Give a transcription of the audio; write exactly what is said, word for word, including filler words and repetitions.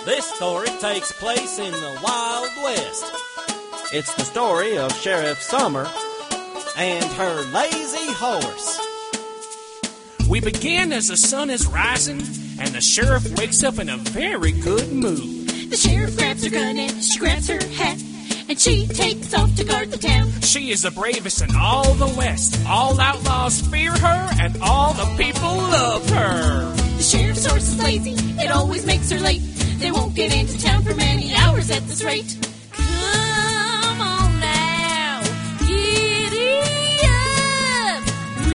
This story takes place in the Wild West. It's the story of Sheriff Summer and her lazy horse. We begin as the sun is rising, and the sheriff wakes up in a very good mood. The sheriff grabs her gun and she grabs her hat, and she takes off to guard the town. She is the bravest in all the West. All outlaws fear her, and all the people love her. The sheriff's horse is lazy, it always makes her late. They won't get into town for many hours at this rate. Come